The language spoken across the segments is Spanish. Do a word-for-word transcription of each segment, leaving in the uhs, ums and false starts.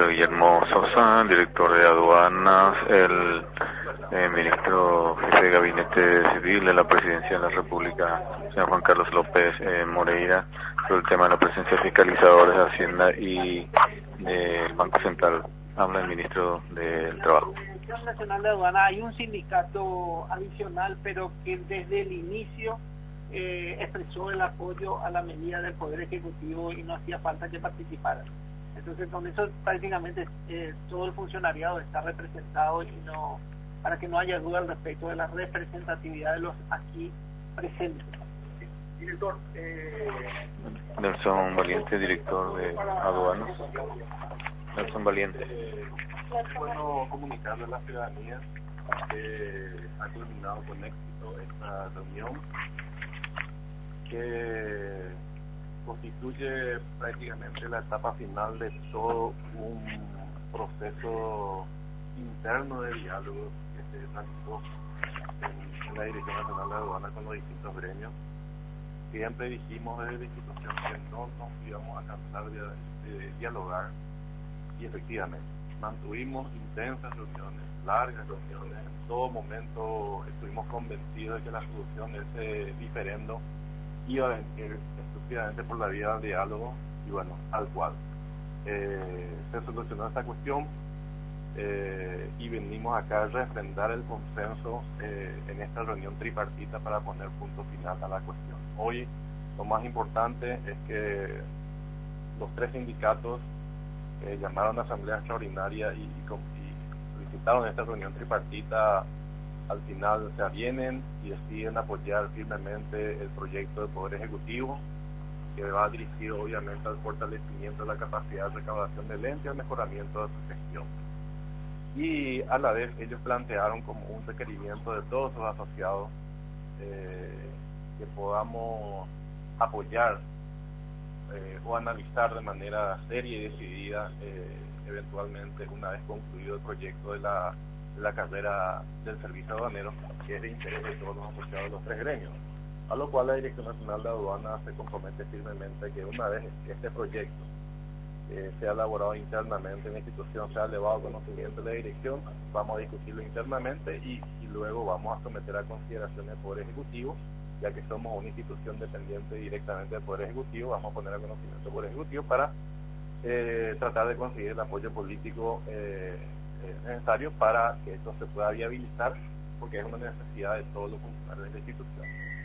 Guillermo Sosa, director de aduanas, el eh, ministro jefe de Gabinete Civil de la Presidencia de la República, señor Juan Carlos López eh, Moreira, sobre el tema de la presencia de fiscalizadores de Hacienda y del Banco Central. Habla el ministro del Trabajo. En la Dirección Nacional de Aduana hay un sindicato adicional, pero que desde el inicio eh, expresó el apoyo a la medida del Poder Ejecutivo y no hacía falta que participara. Entonces, con eso prácticamente eh, todo el funcionariado está representado y no, para que no haya duda al respecto de la representatividad de los aquí presentes. Director, eh... Nelson Valiente, director de aduanas. Nelson Valiente. Eh, es bueno comunicarle a la ciudadanía que ha culminado con éxito esta reunión, que constituye prácticamente la etapa final de todo un proceso interno de diálogo que se realizó en, en la Dirección Nacional de Aduanas con los distintos gremios. Siempre dijimos desde la institución que no nos íbamos a cansar de, de dialogar, y efectivamente mantuvimos intensas reuniones, largas reuniones. En todo momento estuvimos convencidos de que la solución de ese diferendo iba a venir exclusivamente por la vía del diálogo, y bueno, al cual eh, se solucionó esta cuestión eh, y venimos acá a refrendar el consenso eh, en esta reunión tripartita para poner punto final a la cuestión. Hoy lo más importante es que los tres sindicatos eh, llamaron a asamblea extraordinaria y, y, y solicitaron esta reunión tripartita, al final se avienen y deciden apoyar firmemente el proyecto del Poder Ejecutivo, que va dirigido obviamente al fortalecimiento de la capacidad de recaudación del ente y al mejoramiento de su gestión. Y a la vez ellos plantearon como un requerimiento de todos sus asociados eh, que podamos apoyar eh, o analizar de manera seria y decidida eh, eventualmente, una vez concluido el proyecto de la, de la carrera del servicio aduanero, que es de interés de todos los asociados de los tres gremios. A lo cual la Dirección Nacional de Aduanas se compromete firmemente que una vez que este proyecto eh, sea elaborado internamente en la institución, sea elevado a conocimiento de la dirección, vamos a discutirlo internamente y, y luego vamos a someter a consideración del Poder Ejecutivo, ya que somos una institución dependiente directamente del Poder Ejecutivo. Vamos a poner a conocimiento del Poder Ejecutivo para eh, tratar de conseguir el apoyo político eh, eh, necesario para que esto se pueda viabilizar, porque es una necesidad de todos los funcionarios de la institución.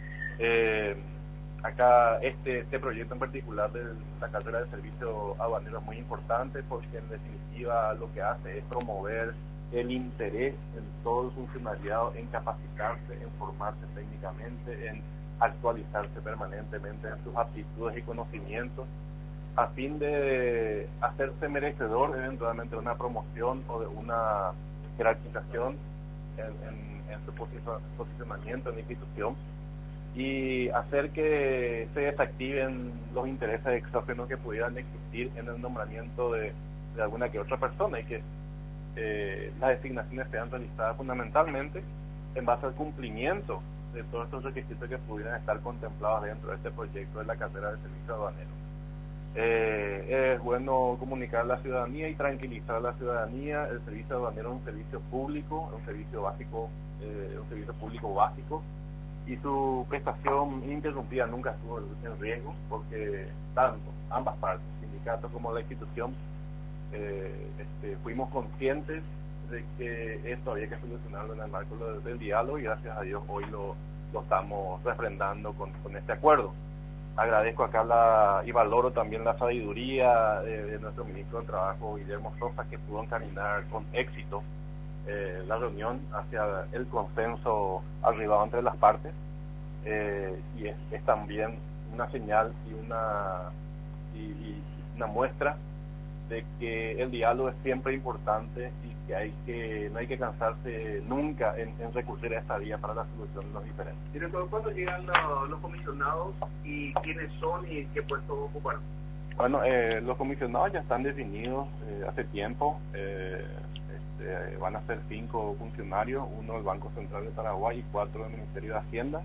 Eh, acá este, este proyecto en particular de la carrera de servicio aduanero es muy importante, porque en definitiva lo que hace es promover el interés en todo el funcionariado en capacitarse, en formarse técnicamente, en actualizarse permanentemente en sus aptitudes y conocimientos, a fin de hacerse merecedor eventualmente de una promoción o de una jerarquización en, en, en su posicionamiento en la institución, y hacer que se desactiven los intereses exógenos que pudieran existir en el nombramiento de, de alguna que otra persona, y que eh, las designaciones sean realizadas fundamentalmente en base al cumplimiento de todos estos requisitos que pudieran estar contemplados dentro de este proyecto de la carrera de servicio aduanero. Eh, es bueno comunicar a la ciudadanía y tranquilizar a la ciudadanía. El servicio aduanero es un servicio público, es un servicio básico, eh, un servicio público básico, y su prestación ininterrumpida nunca estuvo en riesgo, porque tanto ambas partes, sindicatos como la institución, eh, este, fuimos conscientes de que esto había que solucionarlo en el marco del, del diálogo, y gracias a Dios hoy lo, lo estamos refrendando con, con este acuerdo. Agradezco acá la, y valoro también la sabiduría de, de nuestro ministro de Trabajo, Guillermo Sosa, que pudo encaminar con éxito Eh, la reunión hacia el consenso arribado entre las partes, eh, y es, es también una señal y una y, y una muestra de que el diálogo es siempre importante y que hay que no hay que cansarse nunca en, en recurrir a esta vía para la solución de los diferentes. Director, ¿cuándo llegan los, los comisionados y quiénes son y qué puestos ocupan? Bueno, eh, los comisionados ya están definidos eh, hace tiempo. eh, Eh, van a ser cinco funcionarios, uno del Banco Central de Paraguay y cuatro del Ministerio de Hacienda.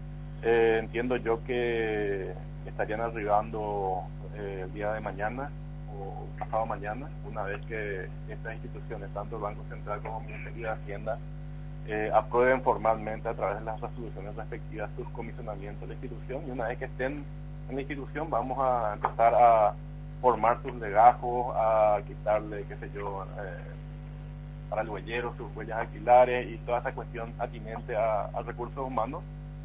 Eh, entiendo yo que estarían arribando eh, el día de mañana o o pasado mañana, una vez que estas instituciones, tanto el Banco Central como el Ministerio de Hacienda, eh, aprueben formalmente a través de las resoluciones respectivas sus comisionamientos de la institución, y una vez que estén en la institución vamos a empezar a formar sus legajos, a quitarle, qué sé yo, eh, para el huellero, sus huellas alquilares y toda esa cuestión atinente a, a recursos humanos,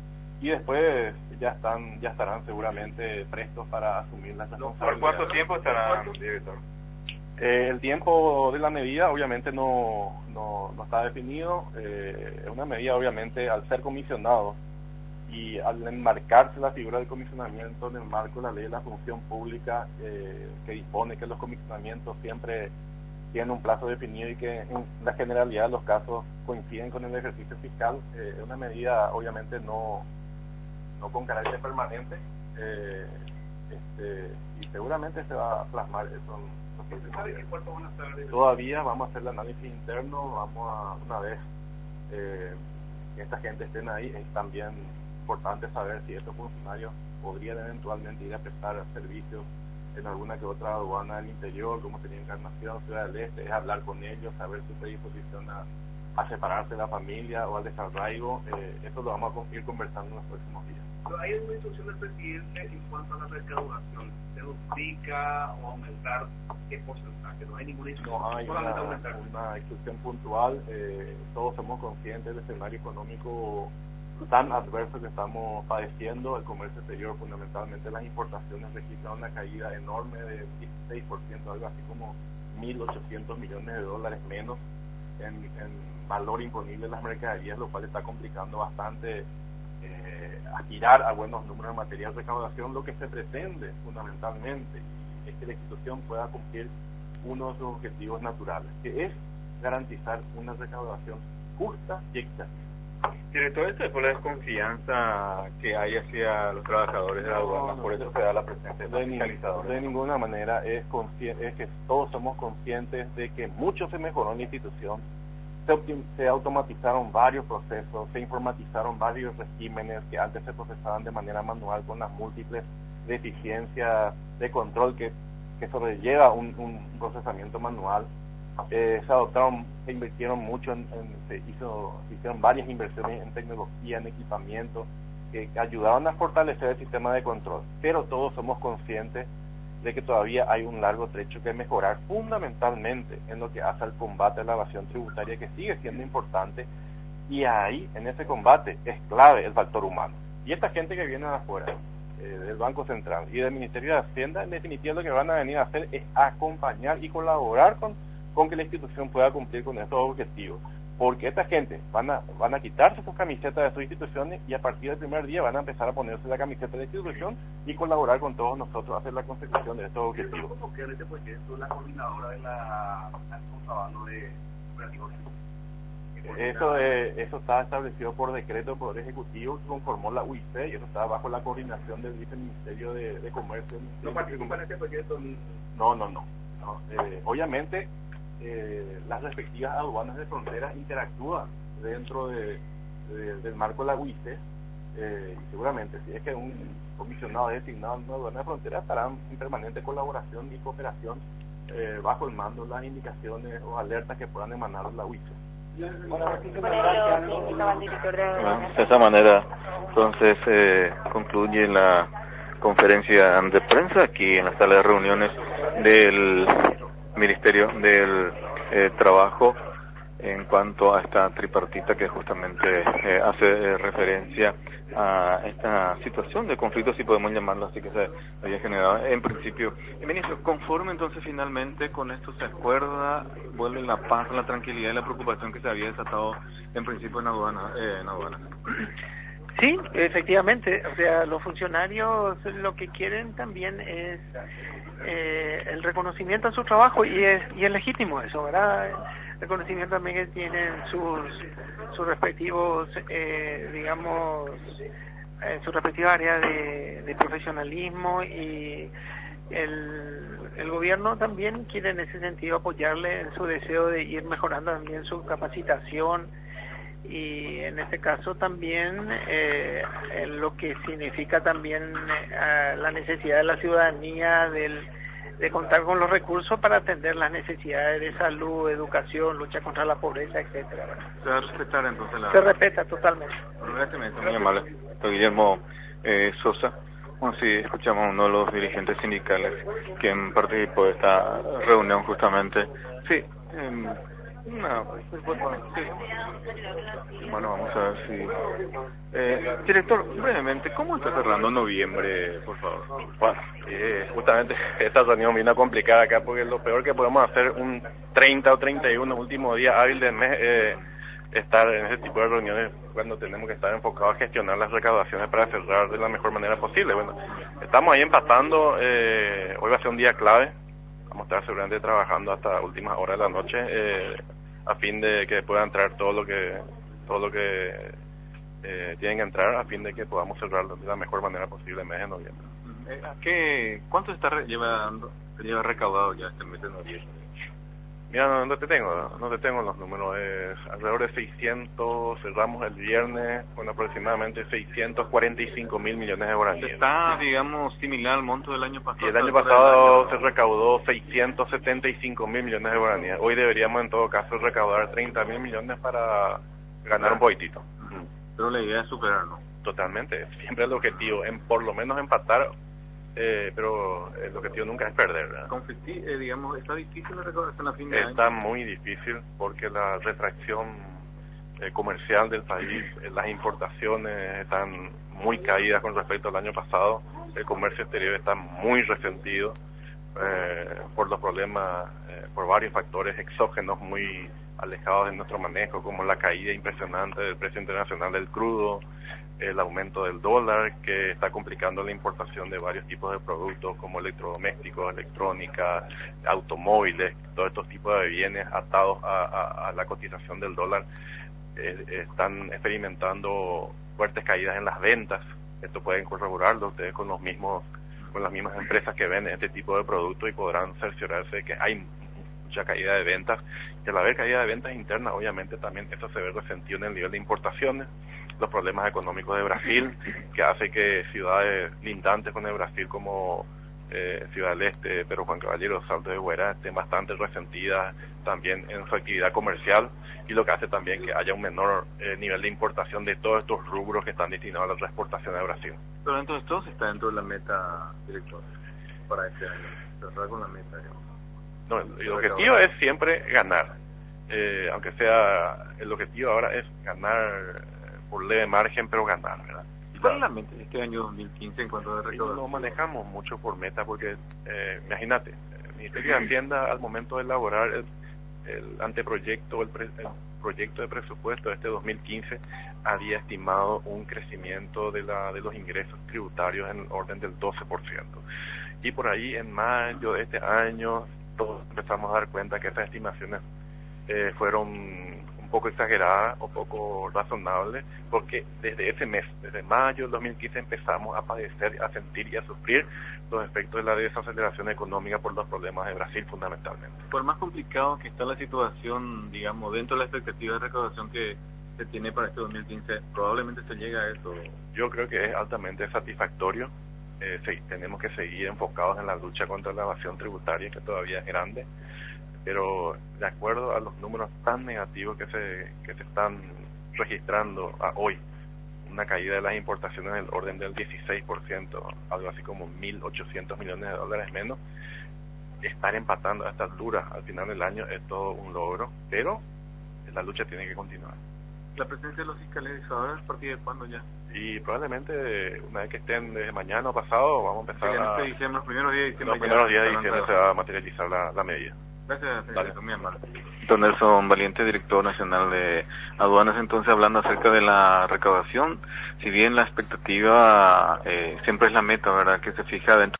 y después ya están ya estarán seguramente prestos para asumir las responsabilidades. ¿Por cuánto tiempo estarán, director? Eh, el tiempo de la medida obviamente no no, no está definido. Eh, es una medida obviamente al ser comisionado y al enmarcarse la figura del comisionamiento en el marco de la ley de la función pública, eh, que dispone que los comisionamientos siempre tienen un plazo definido y que en la generalidad de los casos coinciden con el ejercicio fiscal. Es eh, una medida obviamente no no con carácter permanente, eh, este, y seguramente se va a plasmar eso en los próximos días. Todavía vamos a hacer el análisis interno, vamos a, una vez eh, que esta gente estén ahí, es también importante saber si estos funcionarios podrían eventualmente ir a prestar servicios en alguna que otra aduana del interior, como sería Encarnación, Ciudad del Este, es hablar con ellos, saber su predisposición a, a separarse de la familia o al desarraigo. Eh, eso lo vamos a ir conversando en los próximos días. Pero hay una instrucción del presidente en cuanto a la recaudación, ¿se duplica o aumentar qué porcentaje? No hay ninguna instrucción. No hay una, una instrucción puntual. Eh, todos somos conscientes del escenario económico tan adverso que estamos padeciendo. El comercio exterior, fundamentalmente las importaciones, registran una caída enorme de dieciséis por ciento, algo así como mil ochocientos millones de dólares menos en, en valor imponible de las mercaderías, lo cual está complicando bastante eh, aspirar a buenos números en materia de recaudación. Lo que se pretende fundamentalmente es que la institución pueda cumplir uno de sus objetivos naturales, que es garantizar una recaudación justa y equitativa. Director, esto es por la desconfianza que hay hacia los trabajadores de la aduana, no, no, por eso se da la presencia de fiscalizadores. De ninguna manera, es, es que todos somos conscientes de que mucho se mejoró en la institución, se, se automatizaron varios procesos, se informatizaron varios regímenes que antes se procesaban de manera manual con las múltiples deficiencias de control que, que sobrelleva un, un procesamiento manual. Eh, se adoptaron, se invirtieron mucho, en, en, se, hizo, se hicieron varias inversiones en tecnología, en equipamiento, que, que ayudaron a fortalecer el sistema de control, pero todos somos conscientes de que todavía hay un largo trecho que mejorar, fundamentalmente en lo que hace al combate a la evasión tributaria, que sigue siendo importante, y ahí, en ese combate, es clave el factor humano. Y esta gente que viene de afuera, eh, del Banco Central y del Ministerio de Hacienda, en definitiva lo que van a venir a hacer es acompañar y colaborar con con que la institución pueda cumplir con estos objetivos, porque esta gente van a van a quitarse sus camisetas de sus instituciones y a partir del primer día van a empezar a ponerse la camiseta de la institución y colaborar con todos nosotros a hacer la consecución de estos objetivos. ¿Cómo queda este proyecto la coordinadora de la contrabando de operativos? Eso eh, eso está establecido por decreto del Poder Ejecutivo que conformó la U I C, y eso está bajo la coordinación del Viceministerio de, de Comercio. ¿No participa en este proyecto? No, no, no. no eh, obviamente Eh, las respectivas aduanas de fronteras interactúan dentro de, de, del marco de la U I C, eh, y seguramente si es que un comisionado designado en una aduana de fronteras estarán en permanente colaboración y cooperación eh, bajo el mando de las indicaciones o alertas que puedan emanar de la U I C. Bueno, de esa manera entonces eh, concluye la conferencia de prensa aquí en la sala de reuniones del Ministerio del eh, Trabajo en cuanto a esta tripartita que justamente eh, hace eh, referencia a esta situación de conflicto, si podemos llamarlo así, que se había generado en principio. Y ministro, conforme entonces finalmente con esto se acuerda, vuelve la paz, la tranquilidad y la preocupación que se había desatado en principio en aduana, eh, en aduana. Sí, efectivamente, o sea, los funcionarios lo que quieren también es eh, el reconocimiento a su trabajo, y es y es legítimo eso, ¿verdad? El reconocimiento también que tienen sus sus respectivos, eh, digamos, eh, su respectiva área de, de profesionalismo, y el, el gobierno también quiere en ese sentido apoyarle en su deseo de ir mejorando también su capacitación, y en este caso también eh, en lo que significa también eh, la necesidad de la ciudadanía del de contar con los recursos para atender las necesidades de salud, educación, lucha contra la pobreza, etcétera. Se va a respetar entonces la... Se respeta totalmente. Gracias, muy amable. Soy Guillermo eh, Sosa. Bueno, sí, escuchamos a uno de los dirigentes sindicales quien participó de esta reunión justamente. Sí, eh, no, pues, bueno, sí. Bueno, vamos a ver si... Eh, director, brevemente, ¿cómo está cerrando noviembre, por favor? Bueno, eh, justamente esta reunión vino a complicar acá porque lo peor que podemos hacer un treinta o treinta y uno último día hábil del mes, eh, estar en ese tipo de reuniones cuando tenemos que estar enfocados a gestionar las recaudaciones para cerrar de la mejor manera posible. Bueno, estamos ahí empatando, eh, hoy va a ser un día clave, vamos a estar seguramente trabajando hasta últimas horas de la noche, eh, a fin de que pueda entrar todo lo que todo lo que eh, tienen que entrar, a fin de que podamos cerrar de la mejor manera posible el mes de noviembre. ¿A qué, ¿Cuánto está re, lleva, lleva recaudado ya este mes de noviembre? Mira, no, no te tengo, no te tengo los números, es alrededor de seiscientos, cerramos el viernes con aproximadamente seiscientos cuarenta y cinco mil millones de guaraníes. Está, digamos, similar al monto del año pasado. Y el año pasado se recaudó seiscientos setenta y cinco mil millones de guaraníes. Hoy deberíamos en todo caso recaudar treinta mil millones para ganar un poquitito. Pero la idea es superarlo. Totalmente, siempre el objetivo, en por lo menos empatar. Eh, pero el objetivo nunca es perder, ¿verdad? Conflicti eh, digamos, ¿está difícil la recaudación a fin de año? Está muy difícil porque la retracción eh, comercial del país, eh, las importaciones están muy caídas con respecto al año pasado, el comercio exterior está muy resentido eh, por los problemas, eh, por varios factores exógenos muy alejados de nuestro manejo, como la caída impresionante del precio internacional del crudo, el aumento del dólar que está complicando la importación de varios tipos de productos como electrodomésticos, electrónica, automóviles, todos estos tipos de bienes atados a, a, a la cotización del dólar eh, están experimentando fuertes caídas en las ventas. Esto pueden corroborarlo ustedes con los mismos con las mismas empresas que venden este tipo de productos y podrán cerciorarse de que hay mucha caída de ventas, y al haber caída de ventas internas obviamente también eso se ve resentido en el nivel de importaciones, los problemas económicos de Brasil, que hace que ciudades lindantes con el Brasil como eh, Ciudad del Este, Pedro Juan Caballero, Salto de Güera estén bastante resentidas también en su actividad comercial, y lo que hace también que haya un menor eh, nivel de importación de todos estos rubros que están destinados a la exportación de Brasil. Pero entonces todo está dentro de la meta, director, para este año, cerrar con la meta, digamos. No, el, el objetivo es siempre ganar, eh, aunque sea, el objetivo ahora es ganar por leve margen, pero ganar, ¿verdad? ¿Cuál es la meta de este año dos mil quince en cuanto a recaudación? No manejamos mucho por meta porque, eh, imagínate, el Ministerio de Hacienda al momento de elaborar el, el anteproyecto, el, pre, el proyecto de presupuesto de este dos mil quince había estimado un crecimiento de la de los ingresos tributarios en el orden del doce por ciento. Y por ahí en mayo de este año todos empezamos a dar cuenta que esas estimaciones eh, fueron un poco exageradas o poco razonables, porque desde ese mes, desde mayo del dos mil quince empezamos a padecer, a sentir y a sufrir los efectos de la desaceleración económica por los problemas de Brasil fundamentalmente. Por más complicado que está la situación, digamos, dentro de la expectativa de recaudación que se tiene para este dos mil quince, probablemente se llegue a eso. Yo creo que es altamente satisfactorio. Eh, sí, tenemos que seguir enfocados en la lucha contra la evasión tributaria, que todavía es grande, pero de acuerdo a los números tan negativos que se que se están registrando a hoy, una caída de las importaciones del orden del dieciséis por ciento, algo así como mil ochocientos millones de dólares menos, estar empatando a esta altura al final del año es todo un logro, pero la lucha tiene que continuar. ¿La presencia de los fiscalizadores a partir de cuándo ya? Y probablemente una vez que estén desde mañana o pasado, vamos a empezar sí, en a... este diciembre, los primeros días de diciembre. Los primeros días de diciembre se va a materializar la, la medida. Gracias, señor, muy amable. Don Nelson Valiente, director nacional de aduanas, entonces hablando acerca de la recaudación, si bien la expectativa eh, siempre es la meta, ¿verdad?, que se fija dentro